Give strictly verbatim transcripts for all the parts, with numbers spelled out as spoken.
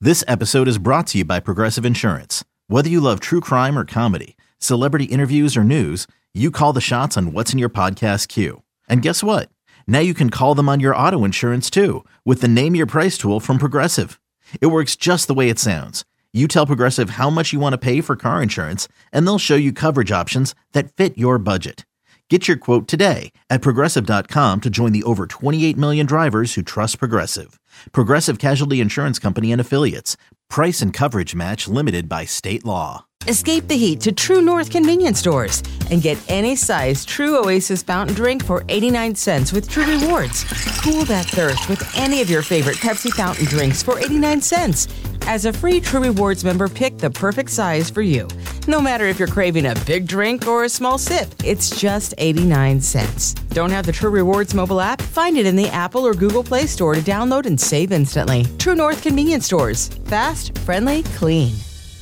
This episode is brought to you by Progressive Insurance. Whether you love true crime or comedy, celebrity interviews or news, you call the shots on what's in your podcast queue. And guess what? Now you can call them on your auto insurance too with the Name Your Price tool from Progressive. It works just the way it sounds. You tell Progressive how much you want to pay for car insurance, and they'll show you coverage options that fit your budget. Get your quote today at Progressive dot com to join the over twenty-eight million drivers who trust Progressive. Progressive Casualty Insurance Company and Affiliates. Price and coverage match limited by state law. Escape the heat to True North convenience stores and get any size True Oasis fountain drink for eighty-nine cents with True Rewards. Cool that thirst with any of your favorite Pepsi fountain drinks for eighty-nine cents. As a free True Rewards member, pick the perfect size for you. No matter if you're craving a big drink or a small sip, it's just eighty-nine cents. Don't have the True Rewards mobile app? Find it in the Apple or Google Play Store to download and save instantly. True North convenience stores. Fast, friendly, clean.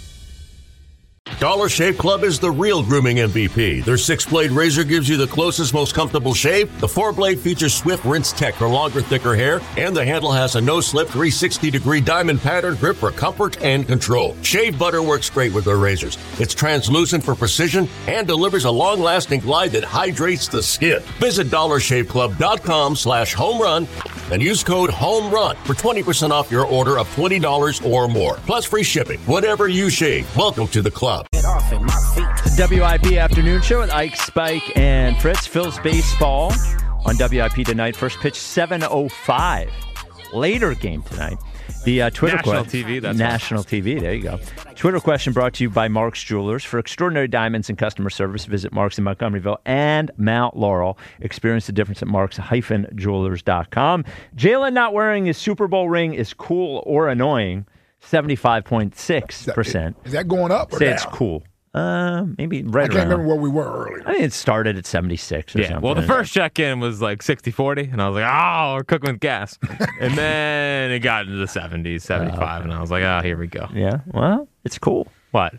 Dollar Shave Club is the real grooming M V P. Their six-blade razor gives you the closest, most comfortable shave. The four-blade features Swift Rinse Tech for longer, thicker hair. And the handle has a no-slip three hundred sixty degree diamond pattern grip for comfort and control. Shave butter works great with their razors. It's translucent for precision and delivers a long-lasting glide that hydrates the skin. Visit dollar shave club dot com slash home run and use code HOMERUN for twenty percent off your order of twenty dollars or more. Plus free shipping. Whatever you shave, welcome to the club. The W I P Afternoon Show with Ike, Spike, and Fritz. Phil's baseball on W I P tonight. First pitch, seven oh five. Later game tonight. The uh, Twitter National que- T V. That's National awesome. T V. There you go. Twitter question brought to you by Mark's Jewelers. For extraordinary diamonds and customer service, visit Mark's in Montgomeryville and Mount Laurel. Experience the difference at marks dash jewelers dot com. Jalen not wearing his Super Bowl ring is cool or annoying. seventy-five point six percent. Is that going up or Say down? it's cool. Uh, maybe right I can't around. remember where we were earlier. I think it started at seventy-six or Yeah, something. well, the first check-in was like sixty forty, and I was like, oh, we're cooking with gas. And then it got into the seventies, seventy-five, Oh, okay. and I was like, oh, here we go. Yeah, well, it's cool. What?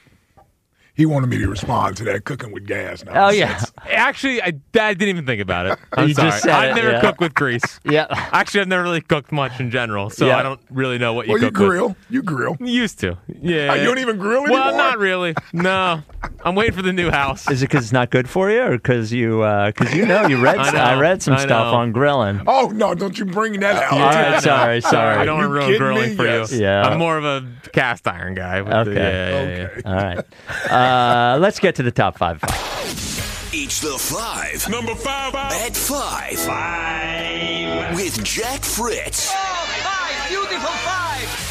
He wanted me to respond to that cooking with gas. Oh, yeah. Actually, I, I didn't even think about it. I'm You sorry. just said I've it, never yeah. cooked with grease. Yeah. Actually, I've never really cooked much in general, so Yeah. I don't really know what you Well, you cook with. grill. You grill. Used to. Yeah. Oh, you don't even grill anymore? Well, not really. No. I'm waiting for the new house. Is it because it's not good for you, or because you, because you know, you read, I know. I read some I stuff know. on grilling. Oh, no, don't you bring that out. All right, sorry, sorry. I don't want to You ruin kidding grilling me? for Yes. you. Yeah. I'm more of a cast iron guy. with Okay. The, yeah, yeah, Okay. All right. Uh, let's get to the top five. It's the five. Number five. At five. Five. With Jack Fritz. Five. Beautiful five.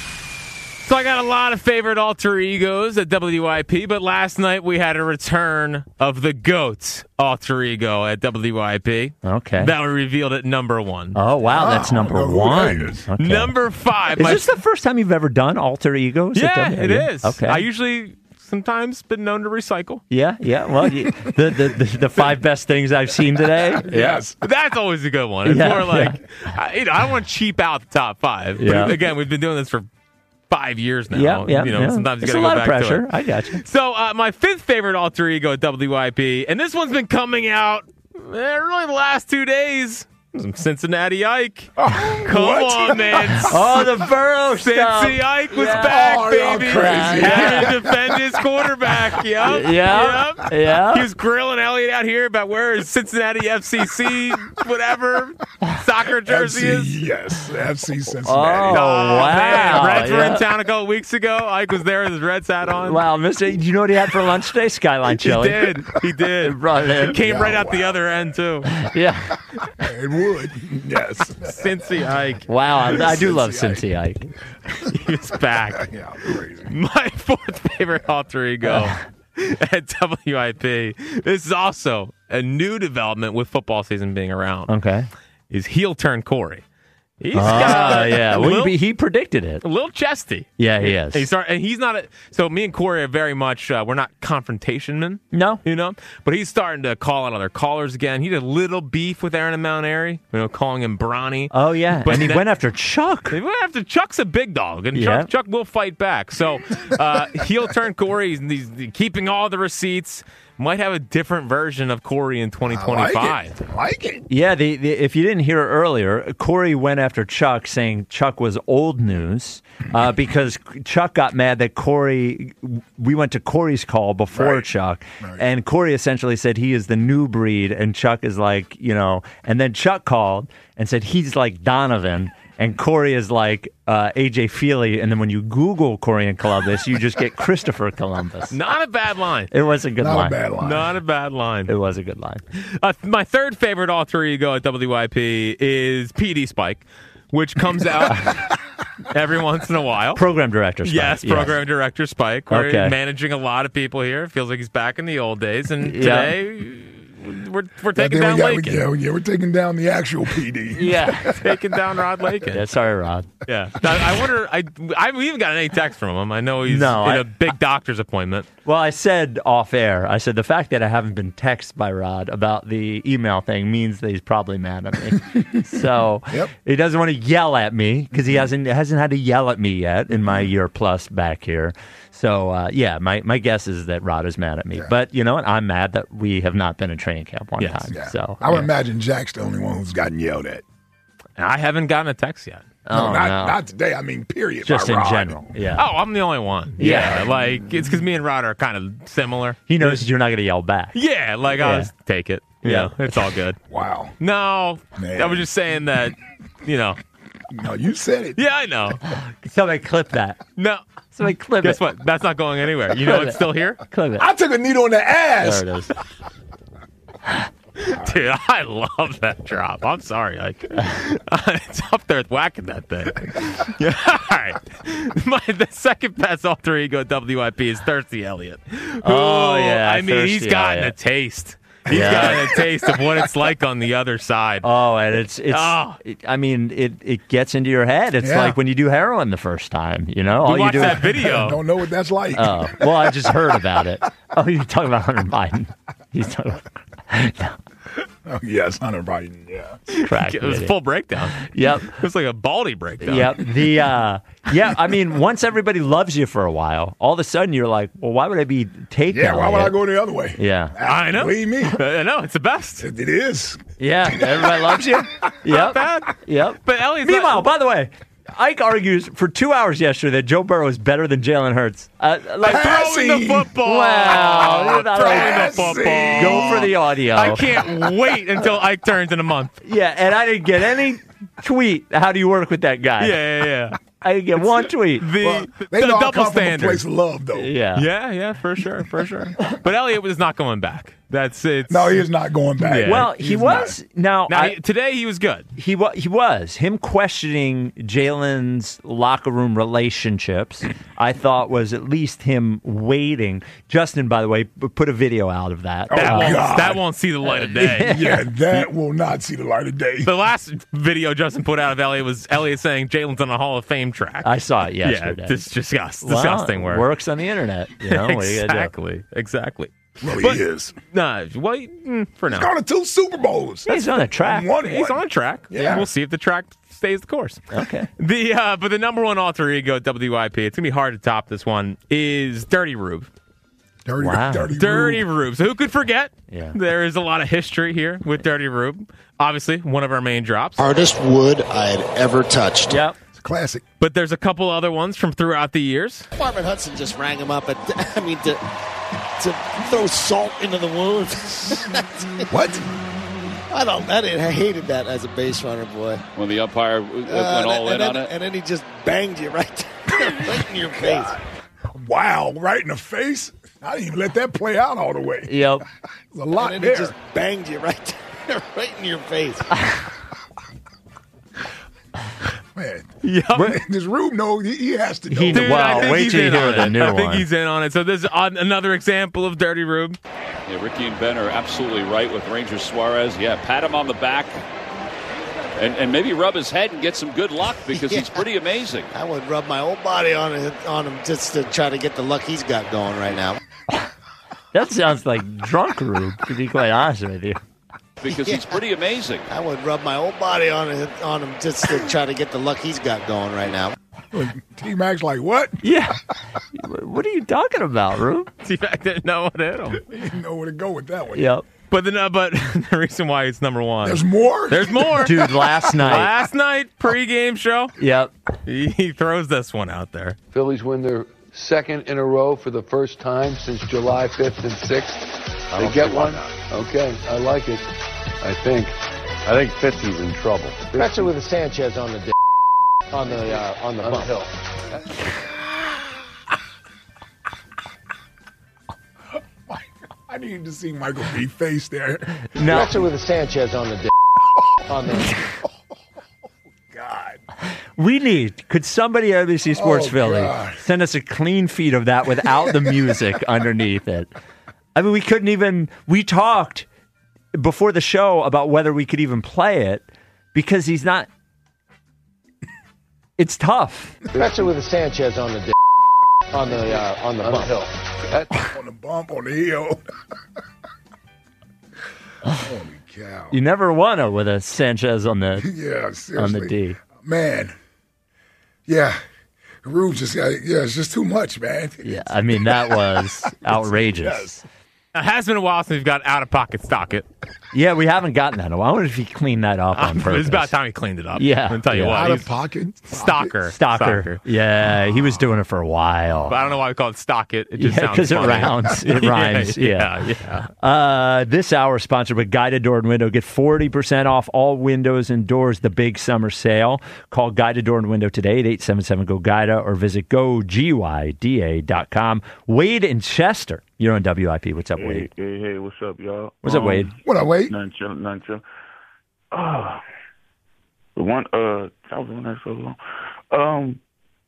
So I got a lot of favorite alter egos at W I P, but last night we had a return of the GOAT alter ego at W I P. Okay. That was revealed at number one. Oh, wow, that's Oh, number I know who one. that is. Okay. Number five. Is my- this the first time you've ever done alter egos? at yeah, W I P? it is. Okay. I usually sometimes been known to recycle. Yeah, yeah. Well, you, the, the the the five best things I've seen today. Yes. That's always a good one. It's Yeah, more like, I, you know, I don't want to cheap out the top five. But Yeah. again, we've been doing this for five years now. Yeah, yeah. You know, yeah. sometimes you it's got to a go lot back of pressure. to it. I got you. So uh, my fifth favorite alter ego at W I P, and this one's been coming out eh, really the last two days. Some Cincinnati Ike. Oh, Come what? on, man. Oh, the Burrow stuff. Cincy Ike was Yeah. back, Oh, y'all baby. crazy. Had to defend his quarterback. Yep. Yeah. Yep. Yeah. He was grilling Elliot out here about where his Cincinnati F C C, whatever, soccer jersey F C, is. yes, F C Cincinnati. Oh, wow. Man, Reds were Yeah. in town a couple weeks ago. Ike was there with his Reds hat on. Wow, Mister Do you know what he had for lunch today? Skyline He chili. did. He did. Brought it in. It came Yeah, right out the wow. other end, too. Yeah. It would. Yes. Cincy Ike. Wow, I, I do love Cincy Cincy Ike. He's back. Yeah, crazy. My fourth favorite alter ego at W I P. This is also a new development with football season being around. Okay. Is heel turn Corey. He's Oh, got a, yeah. a Well, little, he, he predicted it. a little chesty. Yeah, he is. And he's, start, and he's not a, so me and Corey are very much, uh, we're not confrontation men. No. You know? But he's starting to call out other callers again. He did a little beef with Aaron and Mount Airy, you know, calling him Brawny. Oh, yeah. But and he then- went after Chuck. They went after Chuck's a big dog, and Yeah. Chuck, Chuck will fight back. So uh, heel turn Corey. He's, he's keeping all the receipts. might have a different version of Corey in twenty twenty-five. I like it. I like it. Yeah, the, the, if you didn't hear it earlier, Corey went after Chuck saying Chuck was old news uh, because Chuck got mad that Corey, we went to Corey's call before Right. Chuck, Right. and Corey essentially said he is the new breed, and Chuck is like, you know, and then Chuck called and said he's like Donovan. And Corey is like uh, A J Feely, and then when you Google Corey and Columbus, you just get Christopher Columbus. Not a bad line. It was a good Not line. a bad line. Not a bad line. It was a good line. Uh, my third favorite alter ego at W I P is P D Spike, which comes out every once in a while. Program director Spike. Yes, program director Spike. We're Okay. managing a lot of people here. Feels like he's back in the old days. And Yeah. today, we're, we're taking Then down we got- Lakin. Yeah, yeah, we're taking down the actual P D. Yeah. Taking down Rod Lakin. Yeah, sorry, Rod. Yeah. Now, I wonder, I, I haven't even got any text from him. I know he's No, in I- a big doctor's appointment. Well, I said off air, I said the fact that I haven't been texted by Rod about the email thing means that he's probably mad at me. So Yep. he doesn't want to yell at me because he hasn't hasn't had to yell at me yet in my year plus back here. So, uh, yeah, my, my guess is that Rod is mad at me. But you know what? I'm mad that we have not been in training camp one Yes. time. Yeah. So I would yeah. imagine Jack's the only one who's gotten yelled at. And I haven't gotten a text yet. Oh, no, not, no. not today. I mean, period. Just by in Rod. general. Yeah. Oh, I'm the only one. Yeah. Yeah. Like, it's because me and Rod are kind of similar. He knows you're not going to yell back. Yeah. Like, I'll Yeah. just take it. Yeah. Yeah. It's all good. Wow. No. Man. I was just saying that, you know. No, you said it. Yeah, I know. Somebody clip that. No. Somebody clip Guess it. what? That's not going anywhere. You know it's still here? Clip it. I took a needle in the ass. There it is. Dude, I love that drop. I'm sorry. Like, it's up there whacking that thing. Yeah, all right. My, the second best alter ego at W I P is Thirsty Elliott. Who, Oh, yeah, I mean, he's Thirsty gotten Elliott. a taste. He's Yeah. gotten a taste of what it's like on the other side. Oh, and it's it's. Oh. It, I mean, it, it gets into your head. It's Yeah. like when you do heroin the first time. You know, all we you watched do. that video. Don't know what that's like. Oh, well, I just heard about it. Oh, you're talking about Hunter Biden. He's talking about Oh, yes, Hunter Biden. Yeah. crack. It was a video. full breakdown. Yep. It was like a baldy breakdown. Yep. The uh, yeah. I mean, once everybody loves you for a while, all of a sudden you're like, well, why would I be taking? Yeah. Why would I go the other way? Yeah. I know. Believe me, I know. It's the best. it it is. Yeah. Everybody loves you. Yep. Bad. Yep. But Elliott's Meanwhile, not- by the way, Ike argues for two hours yesterday that Joe Burrow is better than Jalen Hurts. Uh, like, throwing the football. Wow. You're not throwing like- the football. Go for the audio. I can't wait until Ike turns in a month. Yeah, and I didn't get any tweet. How do you work with that guy? Yeah, yeah, yeah. I didn't get one tweet. The, Well, the, they the know I double come from a standard. place of love, though. Yeah. Yeah, yeah, for sure, for sure. But Elliott is not going back. That's it. No, he is not going back. Yeah. Well, he He's was now. Now I- he, today he was good. He wa- he was him questioning Jalen's locker room relationships. I thought was at least him waiting. Justin, by the way, p- put a video out of that. That Oh, won't God. that won't see the light of day. Yeah, that will not see the light of day. The last video Justin put out of Elliott was Elliott saying Jalen's on a Hall of Fame track. I saw it yeah, yesterday. this disgust, Well, disgusting work. Works on the internet. You know, what are you gonna do? exactly, exactly. Well, But- he is. Nah, well, mm, for now. Gone to two Super Bowls. He's on a track. One, He's one. on track. Yeah. We'll see if the track stays the course. Okay. The uh, but the number one alter ego at W I P, it's gonna be hard to top this one, is Dirty Rube. Dirty, Wow. dirty, Dirty Rube. Rube. So who could forget? Yeah. There is a lot of history here with Dirty Rube. Obviously, one of our main drops. Hardest wood I had ever touched. Yep. It's a classic. But there's a couple other ones from throughout the years. Marvin Hudson just rang him up. At, I mean, to, to throw salt into the wound. What? I don't. I, didn't, I hated that as a base runner, boy. When the umpire went Uh, all and in then, on it. and then he just banged you right, right in your face. Wow, right in the face. I didn't even let that play out all the way. Yep. There's a lot And then there. he just banged you right, right in your face. Man, Yep. this Rube knows he, he has to know. He- Dude, Wow, I think wait he's till you in hear on the it. new I think one. he's in on it. So there's on another example of Dirty Rube. Yeah, Ricky and Ben are absolutely right with Ranger Suarez. Yeah, pat him on the back and, and maybe rub his head and get some good luck because he's Yeah. pretty amazing. I would rub my whole body on it, on him just to try to get the luck he's got going right now. That sounds like drunk Rube, to be quite honest with you. Because he's pretty amazing. I would rub my whole body on it, on him just to try to get the luck he's got going right now. T-Mac's like, what? Yeah. What are you talking about, Rube? T-Mac didn't know what hit him. He didn't know where to go with that one. Yep. But the uh, but the reason why it's number one. There's more? There's more. Dude, last night. Last night, pregame show. Yep. He, he throws this one out there. Phillies win their second in a row for the first time since July fifth and sixth. They get one? Okay, I like it. I think. I think fifty's in trouble. Especially with the Sanchez on the d- on the uh, on the On bump. the hill. I need to see Michael B. face there. No. Especially with the Sanchez on the d- on the. God. We need, could somebody at N B C Sports Oh, Philly God. send us a clean feed of that without the music underneath it? I mean, we couldn't even, we talked before the show about whether we could even play it because he's not, it's tough. Especially with the Sanchez on the d- on the uh, on the On the bump. hill. That- On the bump, on the hill. Holy cow. You never won it with a Sanchez on the, Yeah, seriously. on the D. Man. Yeah. Rube just got, yeah, it's just too much, man. Yeah, I mean, that was outrageous. Yes. It has been a while since we've got out of pocket stock it. Yeah, we haven't gotten that in a while. I wonder if he cleaned that up on purpose. It's about time he cleaned it up. Yeah, I'll tell you yeah. what. Out of he's pocket. Stalker. Stalker. Yeah, he was doing it for a while. But I don't know why we call it stock it. It just Yeah, sounds because it funny. rounds. It rhymes. yeah, Yeah. yeah. Uh, this hour is sponsored by Guided Door and Window. Get forty percent off all windows and doors, the big summer sale. Call Guided Door and Window today at eight seven seven, G O, G U I D A or visit go G Y D A dot com. Wade in Chester. You're on W I P. What's up, Wade? Hey, hey, hey, what's up, y'all? What's up, Um, Wade? What I wait? Nothing chill, nothing chill. Oh, the one, uh, I was on there so long. Um,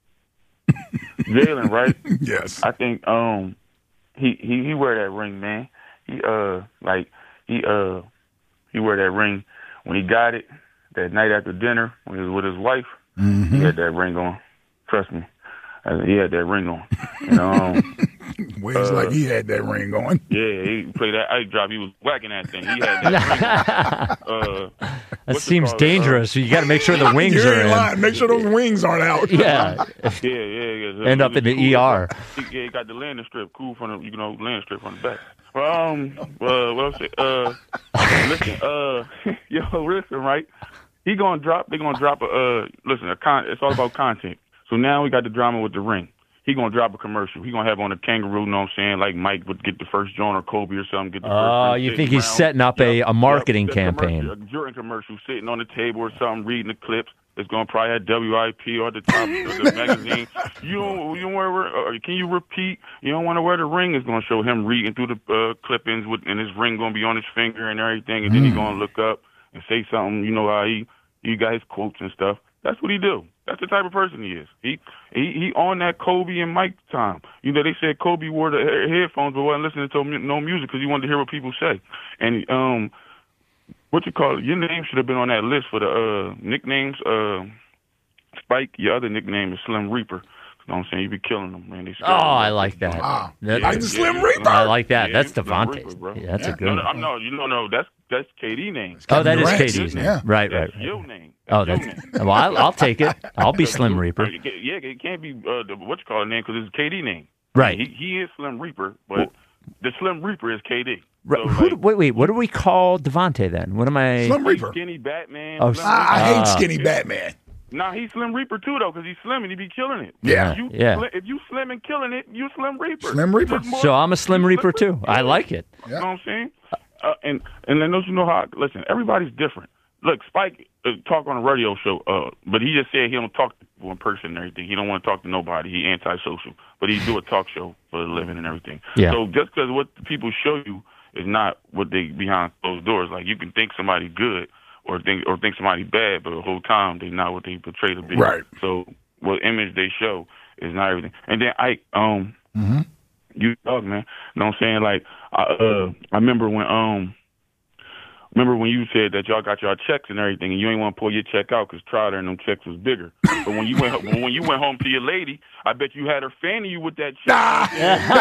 Jalen, right? Yes. I think, um, he, he, he wear that ring, man. He, uh, like, he, uh, he wear that ring when he got it that night after dinner when he was with his wife. Mm-hmm. He had that ring on. Trust me. Uh, He had that ring on. You know, um, Wade's uh, like he had that ring on. yeah, he played that ice drop. He was whacking that thing. He had that ring on. Uh, That what's it seems called? dangerous. You got to make sure the wings You are ain't in. lying. Make sure those wings aren't out. Yeah. Uh, yeah, yeah, yeah. End up in the E R. He, yeah, he got the landing strip. Cool from the, you know, landing strip on the back. Um, uh, what else? Uh, listen, uh, yo, listen, right? He gonna drop. They gonna drop a. Uh, listen, a con. It's all about content. So now we got the drama with the ring. He gonna drop a commercial. He gonna have on a kangaroo. Know what I'm saying? Like Mike would get the first joint or Kobe or something. Get the Oh, first you ring, think sitting he's around. setting up a, Yep, a marketing yep, campaign? commercial, a Jordan commercial sitting on the table or something, reading the clips. It's gonna probably have W I P or the top of the magazine. You don't, you don't wear, or can you repeat? You don't want to wear the ring. It's gonna show him reading through the uh, clippings with, and his ring gonna be on his finger and everything. And then he gonna look up and say something. You know how he he got his quotes and stuff. That's what he do. That's the type of person he is. He he he on that Kobe and Mike time. You know, they said Kobe wore the he- headphones but wasn't listening to mu- no music because he wanted to hear what people say. And um, what you call it? Your name should have been on that list for the uh nicknames. Uh, Spike. Your other nickname is Slim Reaper. You know what I'm saying? You be killing them, man. They Oh, I like that. Wow. That- Like the Slim Reaper. I like that. Yeah, That's Slim Devontae. Reaper, bro. Yeah, that's Yeah. a good No, one. no, I'm no, you know, no, that's that's K D name. Oh, that is Durant. K D's name. Yeah. Right, right, That's right. your name. Oh, That's that's your name. well. I'll, I'll take it. I'll be Slim Reaper. Yeah, it can't be uh, the what you call it name because it's K D name. Right. He he is Slim Reaper, but the Slim Reaper is K D. Right. So, Who, like, wait, wait. What do we call Devontae then? What am I? Slim Reaper. Skinny Batman. Oh, Slim I, I Reaper. hate Ah. skinny Batman. Nah, he's Slim Reaper too though, because he's slim and he be killing it. Yeah. If you, Yeah. sli- if you slim and killing it, you Slim Reaper. Slim Reaper. There's more- So I'm a Slim you Reaper too. I like it. You know what I'm saying? Uh, and and then don't you know how? Listen, everybody's different. Look, Spike uh, talk on a radio show, uh, but he just said he don't talk to people in person and everything. He don't want to talk to nobody. He antisocial, but he do a talk show for a living and everything. Yeah. So just because what the people show you is not what they behind closed doors. Like you can think somebody good or think or think somebody bad, but the whole time they not what they portray to be. Right. So what image they show is not everything. And then I um. Mm-hmm. You dog, man. You know what I'm saying? Like, I, uh, I remember when, um, remember when you said that y'all got y'all checks and everything, and you ain't want to pull your check out because Trotter and them checks was bigger. But when you went, when you went home to your lady, I bet you had her fanning you with that check.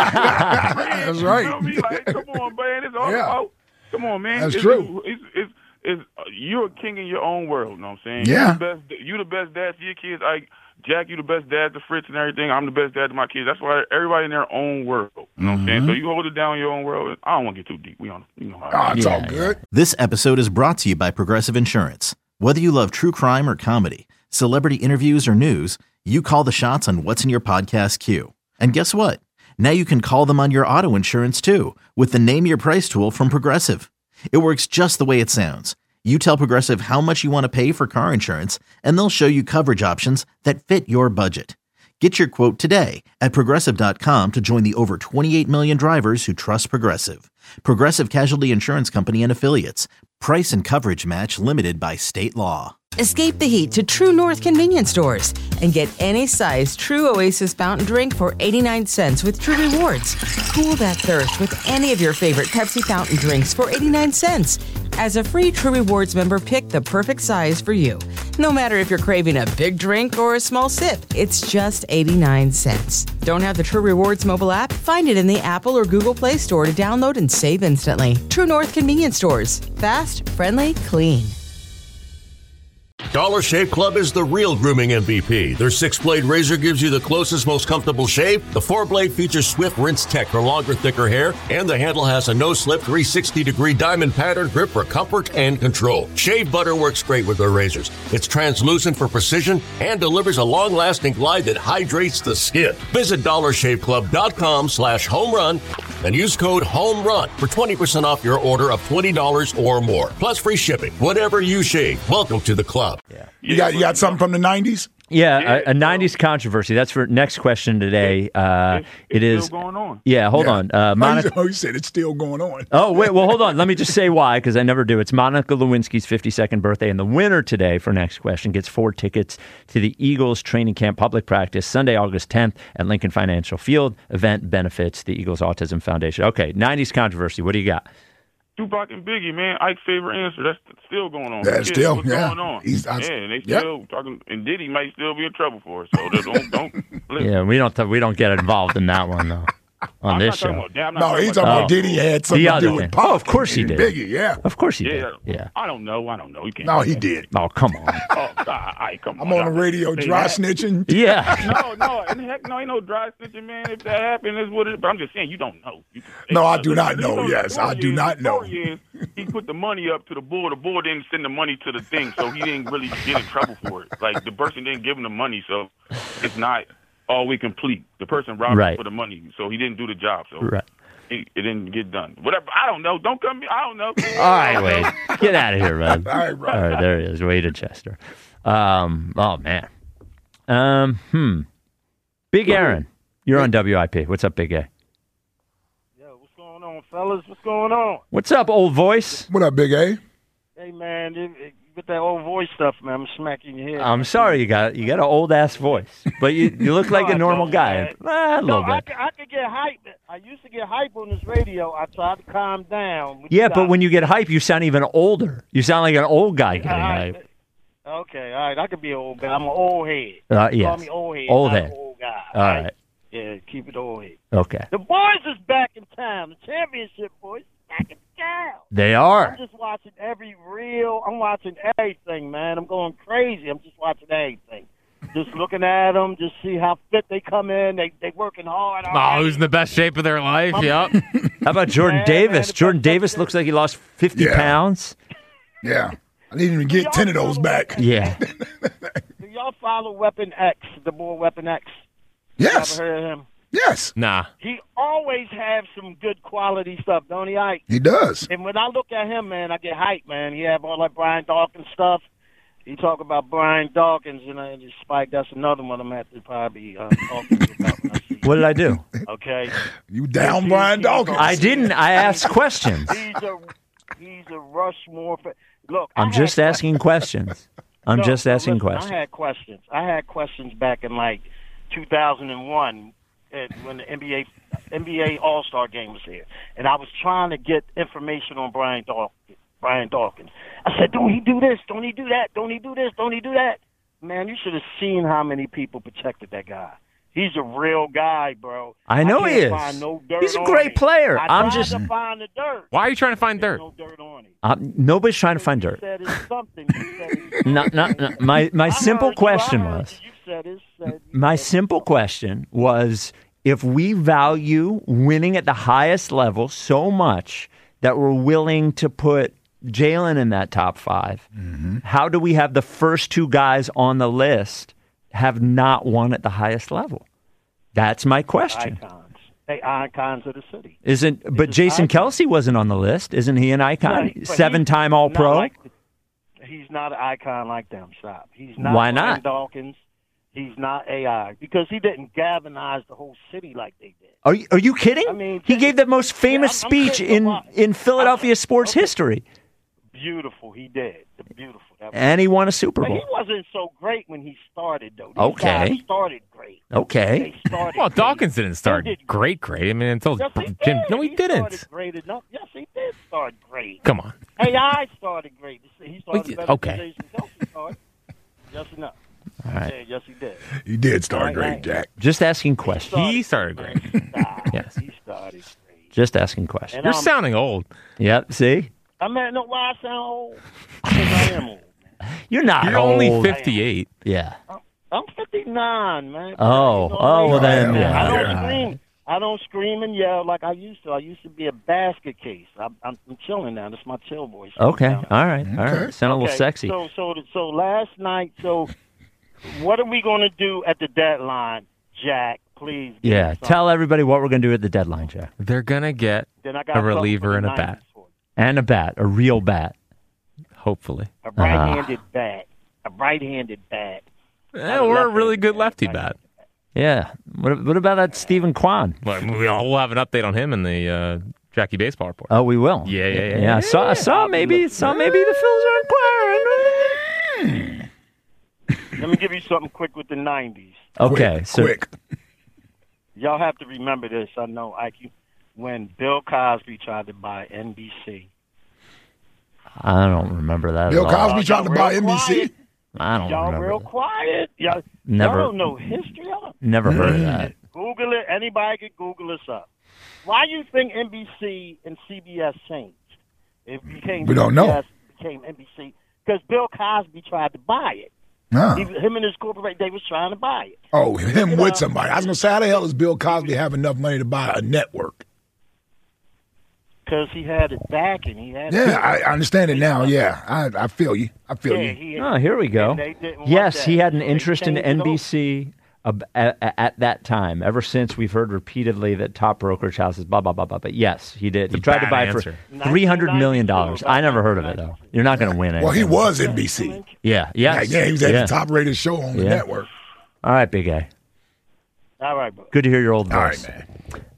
That's right. You know me? Like, come on, man. It's all Yeah. about. Come on, man. That's it's, true. It's, it's, it's, uh, you're a king in your own world. You know what I'm saying? Yeah. You the best, you the best dad to your kids. Like, Jack, you the best dad to Fritz and everything. I'm the best dad to my kids. That's why everybody in their own world. You know what I'm saying? So you hold it down in your own world. I don't want to get too deep. We on, you know how oh, it's all good. This episode is brought to you by Progressive Insurance. Whether you love true crime or comedy, celebrity interviews or news, you call the shots on what's in your podcast queue. And guess what? Now you can call them on your auto insurance too with the Name Your Price tool from Progressive. It works just the way it sounds. You tell Progressive how much you want to pay for car insurance, and they'll show you coverage options that fit your budget. Get your quote today at Progressive dot com to join the over twenty-eight million drivers who trust Progressive. Progressive Casualty Insurance Company and Affiliates. Price and coverage match limited by state law. Escape the heat to True North convenience stores and get any size True Oasis fountain drink for eighty-nine cents with True Rewards. Cool that thirst with any of your favorite Pepsi fountain drinks for eighty-nine cents. As a free True Rewards member, pick the perfect size for you. No matter if you're craving a big drink or a small sip, it's just eighty-nine cents. Don't have the True Rewards mobile app? Find it in the Apple or Google Play Store to download and save instantly. True North convenience stores. Fast, friendly, clean. Dollar Shave Club is the real grooming M V P. Their six-blade razor gives you the closest, most comfortable shave. The four-blade features Swift Rinse Tech for longer, thicker hair, and the handle has a no-slip three sixty degree diamond pattern grip for comfort and control. Shave butter works great with their razors. It's translucent for precision and delivers a long-lasting glide that hydrates the skin. Visit dollar shave club dot com slash home run and use code HOMERUN for twenty percent off your order of twenty dollars or more. Plus free shipping. Whatever you shave, welcome to the club. Yeah. You got you got something from the nineties? Yeah, yeah a, a nineties controversy. That's for next question today. Uh, it's, it's it is still going on. Yeah, hold yeah. on. Uh, Monica, oh, you said it's still going on. Oh, wait, well, hold on. Let me just say why, because I never do. It's Monica Lewinsky's fifty-second birthday, and the winner today for next question gets four tickets to the Eagles training camp public practice Sunday, August tenth at Lincoln Financial Field. Event benefits the Eagles Autism Foundation. Okay, nineties controversy. What do you got? Tupac and Biggie, man. Ike's favorite answer. That's still going on. That's yeah, still what's yeah. going on. He's, I, yeah, and they yep. still talking. And Diddy might still be in trouble for it. So they don't don't. Listen. Yeah, we don't th- we don't get involved in that one though. On I'm this not show. About, I'm not no, talking he's about talking about oh. Diddy had something The to do other with thing. Pac. Oh, of course he and did. Biggie, yeah. Of course he yeah, did. Yeah. I don't know. I don't know. You can't. No, he did. Oh, come on. Oh, God, I come I'm on. on the radio dry snitching. Yeah. no, no, and heck, no, ain't no dry snitching, man. If that happened, is what it is. But I'm just saying, you don't know. You can, No, I uh, do not listen, know. you Yes, I do years, not know. Four years, he put the money up to the board. The board didn't send the money to the thing, so he didn't really get in trouble for it. Like, the person didn't give him the money, so it's not all we complete. The person robbed right. him for the money, so he didn't do the job. So right. it, it didn't get done. Whatever. I don't know. Don't come. I don't know. All right, Wade. Get out of here, man. All right, bro. All right, there he is, Wade Chester. Um, oh, man. Um, hmm. Big Aaron, you're on W I P. What's up, Big A? Yo, what's going on, fellas? What's going on? What's up, old voice? What up, Big A? Hey, man, you, you get that old voice stuff, man. I'm smacking your head. I'm sorry you got you got an old ass voice, but you, you look like a normal guy. Ah, a little no, I, bit. I could get hype. I used to get hype on this radio. I tried to calm down. Yeah, but when you get hype, you sound even older. You sound like an old guy getting I, hype. Okay, all right. I could be an old guy. I'm an old head. Uh, yes. Call me old head. Old not head. an old guy. All right. right. Yeah, keep it old head. Okay. The boys is back in town. The championship boys back in town. They are. I'm just watching every reel. I'm watching everything, man. I'm going crazy. I'm just watching everything. Just looking at them, just see how fit they come in. They they working hard. Oh, who's in the best shape of their life? Yep. How about Jordan Man, Davis? man, Jordan Davis looks like he lost fifty Yeah. pounds. Yeah. I didn't even get ten of those back. Yeah. Do y'all follow Weapon X, the boy Weapon X? Yes. You ever heard of him? Yes. Nah. He always have some good quality stuff, don't he, Ike? He does. And when I look at him, man, I get hyped, man. He have all that Brian Dawkins stuff. He talk about Brian Dawkins, and uh, Spike, that's another one I'm at to probably uh, talking about. When I see What did I do? Okay. You down Brian Dawkins. I didn't. I asked questions. He's a he's a Rushmore. Fa- Look, I'm I just had asking questions. I'm No, just no, asking listen, questions. I had questions. I had questions back in like two thousand one at, when the N B A N B A All-Star game was here, and I was trying to get information on Brian Dawkins. Brian Dawkins. I said, "Don't he do this? Don't he do that? Don't he do this? Don't he do that?" Man, you should have seen how many people protected that guy. He's a real guy, bro. I know I he can't is. Find no dirt He's a on great him. player. I I'm tried just- to find the dirt. Why are you trying to find dirt? No dirt on him. Um, nobody's trying to find You dirt. said it's something. You said it's No, no, no. My my I simple heard you. question I heard was. you. You said it's said. My simple question was, if we value winning at the highest level so much that we're willing to put Jalen in that top five, mm-hmm. how do we have the first two guys on the list have not won at the highest level? That's my question. Icons. They icons of the city. Isn't It's but Jason icons. Kelce wasn't on the list? Isn't he an icon? No, Seven-time All-Pro. Like, he's not an icon like them. Stop. He's not. Why Ryan not? Dawkins. He's not A I because he didn't galvanize the whole city like they did. Are you, are you kidding? I mean, he gave the most famous yeah, I'm- I'm speech kidding in, a lot. in Philadelphia sports okay. history, Beautiful. He did. Beautiful. That was- and he won a Super But Bowl. he wasn't so great when he started, though. These Okay. guys started great. Okay. They started Well, great. Dawkins didn't start He did great, great. I mean, until Yes, he Jim. did. No, he, he didn't. Started great enough. Yes, he did start great. Come on. A I started great. He started Well, better okay. than Jason Kelce started. Yes or no? All right. Yeah, yes, he did. You did start Right, great, right. Jack. Just asking questions. He started great. Yes. He started great. Just asking questions. And You're I'm- sounding old. Yep. See, I mean, no, why I sound old? Because I am old. you're not You're old. only fifty-eight. Yeah. I'm fifty-nine, man. Oh. You know what Oh. I mean? Well then. Yeah. Yeah. I don't Yeah. scream. I don't scream and yell like I used to. I used to be a basket case. I'm, I'm, I'm chilling now. That's my chill voice. Okay. Now. All right. All Okay. right. Sound a little Okay, sexy. So, so, so last night. So, what are we going to do at the deadline, Jack? Please. give me Yeah. something. Tell everybody what we're going to do at the deadline, Jack. They're gonna get Then I got a something reliever for and the a bat. nineties for you. And a bat, a real bat. Hopefully. A right-handed bat. A right-handed bat. Eh, or a really good lefty bat. Yeah. What, what about that Stephen Kwan? Well, we'll have an update on him in the uh, Jackie Baseball Report. Oh, we will. Yeah, yeah, yeah. Yeah. I saw. I saw. Maybe. Saw. Maybe the Phils are inquiring. Let me give you something quick with the nineties. Okay. Quick, so quick. Y'all have to remember this. I know, I can, when Bill Cosby tried to buy N B C. I don't remember that. Bill at all. Cosby tried to buy N B C. Quiet. I don't Y'all remember. real that. quiet. Y'all, Never- y'all don't know history. Y'all. Never heard of that. Google it. Anybody can Google us up. Why you think N B C and C B S changed? It became We don't know. C B S, became N B C because Bill Cosby tried to buy it. Huh. He, him and his corporate, they was trying to buy it. Oh, him You with know. somebody. I was going to say, how the hell does Bill Cosby have enough money to buy a network? Because he had it back and he had Yeah, it. I I understand it now. Yeah, I, I feel you. I feel Yeah, you. he, Oh, here we go. and they didn't want Yes, that, he had an so they interest in changed it N B over. C ab- at, at that time. Ever since we've heard repeatedly that top brokerage houses, blah blah blah blah. But yes, he did. He a tried to bad buy answer. it for three hundred million dollars. I never heard of it though. You're not going to win it. Well, he was N B C. Yeah. Yeah, Yes. yeah, he was at Yeah. the top rated show on the Yeah. network. All right, Big A. All right, bro. Good to hear your old All voice. right, man.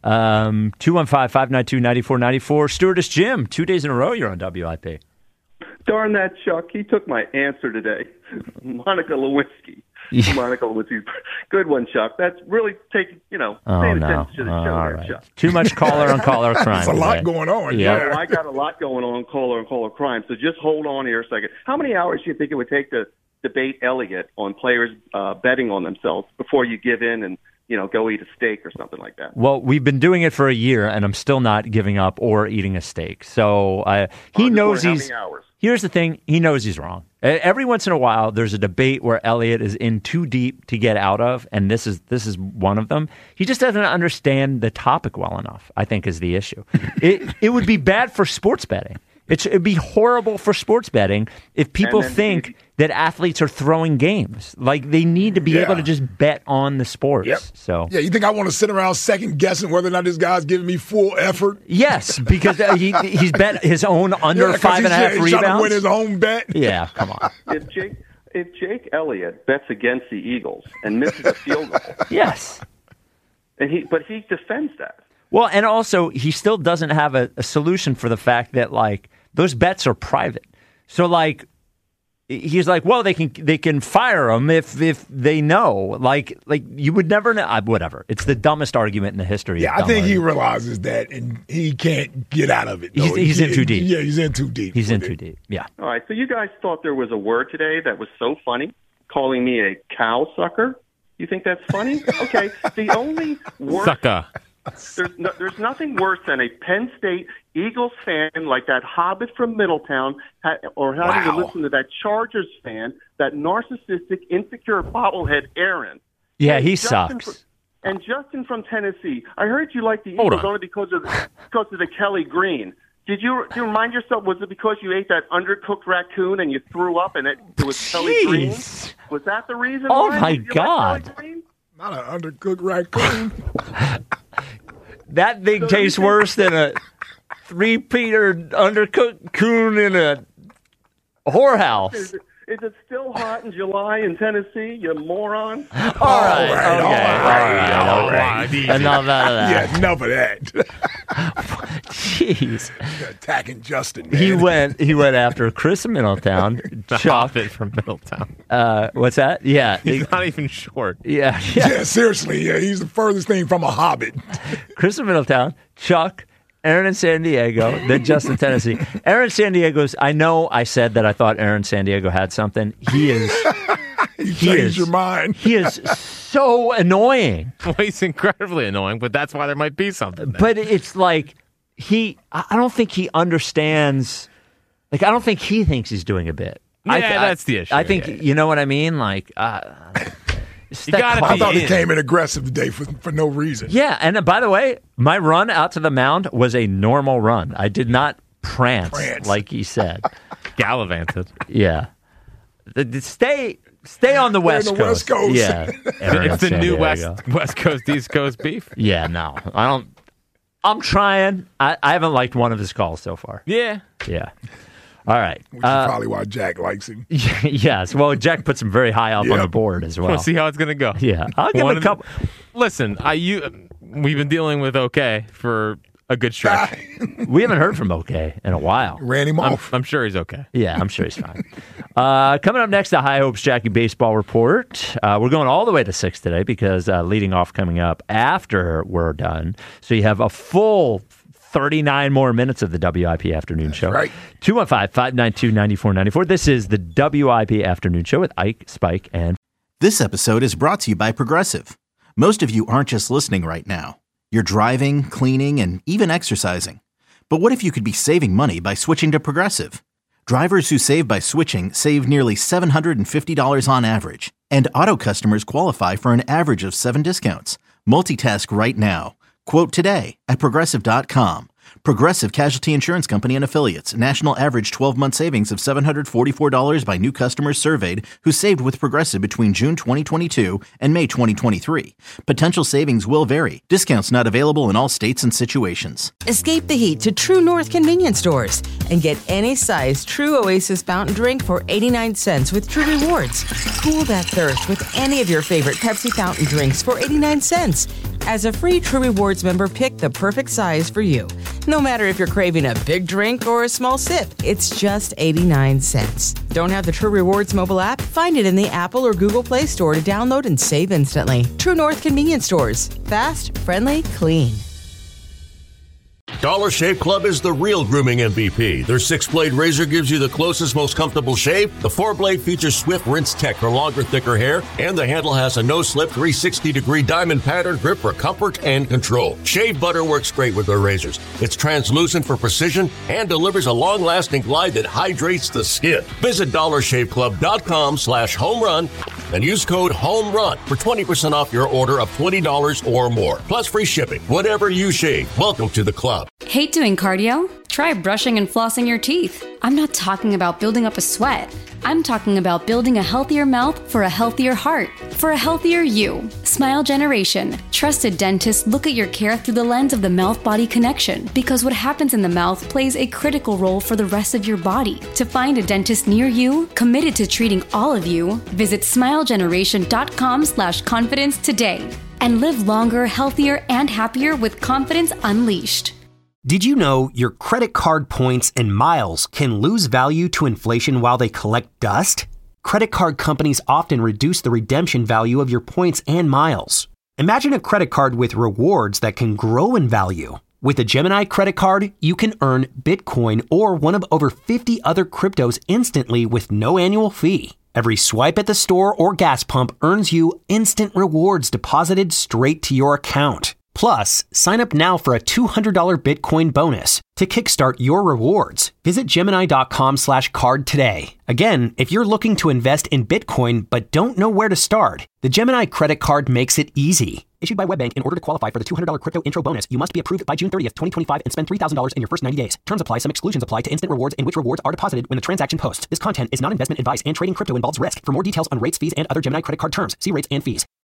Um, two one five, five nine two, nine four nine four. Stewardess Jim, two days in a row you're on W I P. Darn that, Chuck. He took my answer today. Monica Lewinsky. Monica Lewinsky. Good one, Chuck. That's really taking, you know, Oh, paying no. attention to the Oh, show all there, right. Chuck. Too much caller on caller crime. There's a lot today. going on. Yeah. Yeah. Well, I got a lot going on, caller and caller crime. So just hold on here a second. How many hours do you think it would take to debate Elliott on players uh, betting on themselves before you give in and, you know, go eat a steak or something like that? Well, we've been doing it for a year, and I'm still not giving up or eating a steak. So uh, he I'm just knows wondering he's. How many hours? Here's the thing: he knows he's wrong. E- Every once in a while, there's a debate where Elliott is in too deep to get out of, and this is this is one of them. He just doesn't understand the topic well enough, I think, is the issue. it it would be bad for sports betting. It's, it'd be horrible for sports betting if people And then think he- that athletes are throwing games. Like, they need to be Yeah. able to just bet on the sports. Yep. So Yeah, you think I want to sit around second guessing whether or not this guy's giving me full effort? yes, because uh, he he's bet his own under Yeah, 'cause five and a he's- half yeah, he's trying to win rebounds. his own bet. Yeah, come on. If Jake, if Jake Elliott bets against the Eagles and misses a field goal, Yes. and he but he defends that. Well, and also he still doesn't have a, a solution for the fact that like those bets are private. So like he's like, well, they can they can fire him if if they know. Like like you would never know. Uh, whatever. It's the dumbest argument in the history. Yeah, of I think dumb he arguments. realizes that, and he can't get out of it. though. He's- he's He- in too deep. Yeah, he's in too deep. He's in with too it. deep. Yeah. All right, so you guys thought there was a word today that was so funny, calling me a cow sucker. You think that's funny? Okay, the only word Sucker. there's no, there's nothing worse than a Penn State Eagles fan like that Hobbit from Middletown, ha, or having Wow. to listen to that Chargers fan, that narcissistic, insecure bobblehead Aaron. Yeah, And he Justin sucks. fr- And Justin from Tennessee, I heard you like the Hold Eagles on. only because of because of the Kelly Green. Did you, do you remind yourself? Was it because you ate that undercooked raccoon and you threw up and it, it was Kelly Green? Jeez. Was that the reason? Oh, why? my You like God. Kelly Green? Not an undercooked raccoon. That thing So tastes you think- worse than a three-peter undercooked coon in a whorehouse. Is it, is it still hot in July in Tennessee, you moron? All right, All right, okay, all right, all all right. right. Enough out of that. Yeah, enough of that. Jeez. Attacking Justin, man. He went. He went after Chris of Middletown. The Chuck. Hobbit from Middletown. Uh, what's that? Yeah. He's not even short. Yeah. Yeah. Yeah, seriously. Yeah, he's the furthest thing from a hobbit. Chris of Middletown. Chuck. Aaron in San Diego, then Justin, Tennessee. Aaron San Diego's, I know I said that I thought Aaron San Diego had something. He is. You he changed is, your mind. He is so annoying. Well, he's incredibly annoying, but that's why there might be something there. But it's like, he, I I don't think he understands, like, I don't think he thinks he's doing a bit. Yeah, I th- that's I, the issue. I think, Yeah, yeah. you know what I mean? Like, uh, it's You that gotta car- I thought he in. came in aggressive today for, for no reason. Yeah, and uh, by the way, my run out to the mound was a normal run. I did not prance, Prance. like he said. Gallivanted. Yeah. The, the- stay stay on the They're West in the Coast. West Coast. Yeah. Aaron It's the San new Diego. West West Coast East Coast beef. Yeah, no. I don't I'm trying. I, I haven't liked one of his calls so far. Yeah. Yeah. All right. Which is Uh, probably why Jack likes him. yes. Well, Jack puts him very high up on Yep. the board as well. We'll see how it's gonna go. Yeah. I'll give One him a of the- couple. Listen, I you we've been dealing with OK for a good stretch. We haven't heard from OK in a while. Ran him I'm, off. I'm sure he's okay. Yeah, I'm sure he's fine. Uh, coming up next, the High Hopes Jackie Baseball Report. Uh, we're going all the way to six today because uh, leading off coming up after we're done. So you have a full thirty-nine more minutes of the W I P Afternoon Show. right. two one five, five nine two, nine four nine four. This is the W I P Afternoon Show with Ike, Spike, and... This episode is brought to you by Progressive. Most of you aren't just listening right now. You're driving, cleaning, and even exercising. But what if you could be saving money by switching to Progressive? Drivers who save by switching save nearly seven hundred fifty dollars on average. And auto customers qualify for an average of seven discounts. Multitask right now. Quote today at Progressive dot com. Progressive Casualty Insurance Company and Affiliates. National average twelve-month savings of seven hundred forty-four dollars by new customers surveyed who saved with Progressive between June twenty twenty-two and May twenty twenty-three. Potential savings will vary. Discounts not available in all states and situations. Escape the heat to True North convenience stores and get any size True Oasis fountain drink for eighty-nine cents with True Rewards. Cool that thirst with any of your favorite Pepsi fountain drinks for eighty-nine cents. As a free True Rewards member, pick the perfect size for you. No matter if you're craving a big drink or a small sip, it's just eighty-nine cents. Don't have the True Rewards mobile app? Find it in the Apple or Google Play Store to download and save instantly. True North convenience stores. Fast, friendly, clean. Dollar Shave Club is the real grooming M V P. Their six-blade razor gives you the closest, most comfortable shave. The four-blade features Swift Rinse Tech for longer, thicker hair, and the handle has a no-slip three sixty degree diamond pattern grip for comfort and control. Shave butter works great with their razors. It's translucent for precision and delivers a long-lasting glide that hydrates the skin. Visit dollar shave club dot com slash home run and use code HOMERUN for twenty percent off your order of twenty dollars or more. Plus free shipping. Whatever you shave, welcome to the club. Hate doing cardio? Try brushing and flossing your teeth. I'm not talking about building up a sweat. I'm talking about building a healthier mouth for a healthier heart, for a healthier you. Smile Generation. Trusted dentists look at your care through the lens of the mouth-body connection because what happens in the mouth plays a critical role for the rest of your body. To find a dentist near you, committed to treating all of you, visit smile generation dot com slash confidence today and live longer, healthier, and happier with confidence unleashed. Did you know your credit card points and miles can lose value to inflation while they collect dust? Credit card companies often reduce the redemption value of your points and miles. Imagine a credit card with rewards that can grow in value. With a Gemini credit card, you can earn Bitcoin or one of over fifty other cryptos instantly with no annual fee. Every swipe at the store or gas pump earns you instant rewards deposited straight to your account. Plus, sign up now for a two hundred dollars Bitcoin bonus to kickstart your rewards. Visit Gemini.com slash card today. Again, if you're looking to invest in Bitcoin but don't know where to start, the Gemini credit card makes it easy. Issued by WebBank, in order to qualify for the two hundred dollars crypto intro bonus, you must be approved by June thirtieth, twenty twenty-five and spend three thousand dollars in your first ninety days. Terms apply. Some exclusions apply to instant rewards, in which rewards are deposited when the transaction posts. This content is not investment advice, and trading crypto involves risk. For more details on rates, fees, and other Gemini credit card terms, see rates and fees.